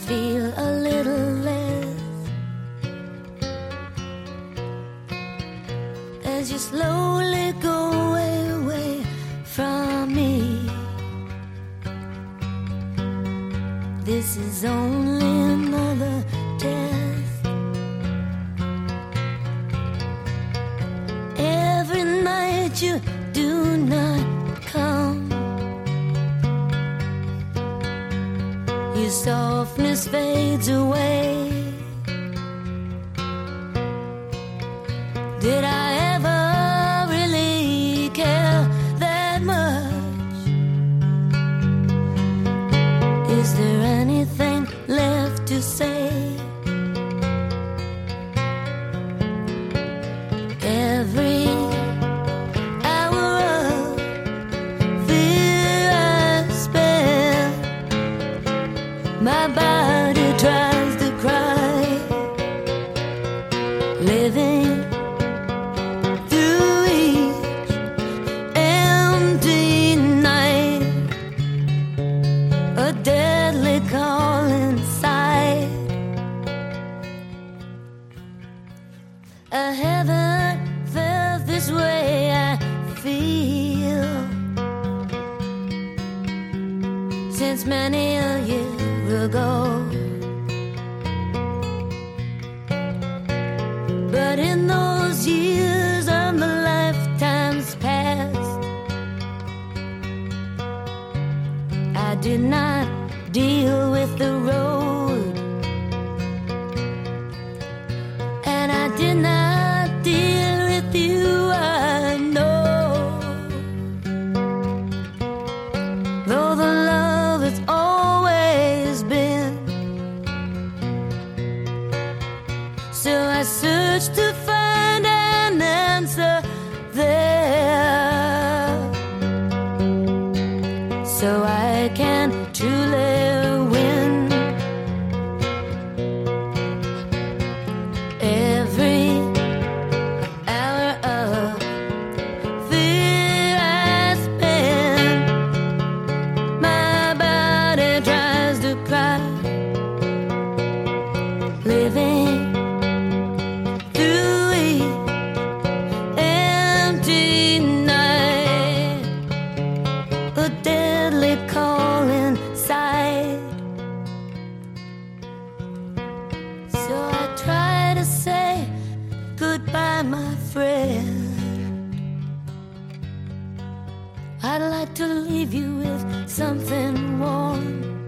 feel a little less as you slowly go away from me. This is only another test. Every night you do not come, your softness fades away. Did I ever really care that much? Is there anything left to say? Every hour of fear I spend, my body tries to cry, living through each empty night, a deadly call inside. I haven't felt this way, I feel, since many a year ago. But in those years of my lifetimes past, I did not deal with the road, and I did not deal with you, I know. Though the love has always been, so I search to find an answer there, so I can truly win. Every hour of fear I spend, my body tries to cry, living through each empty night, a deadly call inside. So I try to say goodbye, my friend. I'd like to leave you with something warm,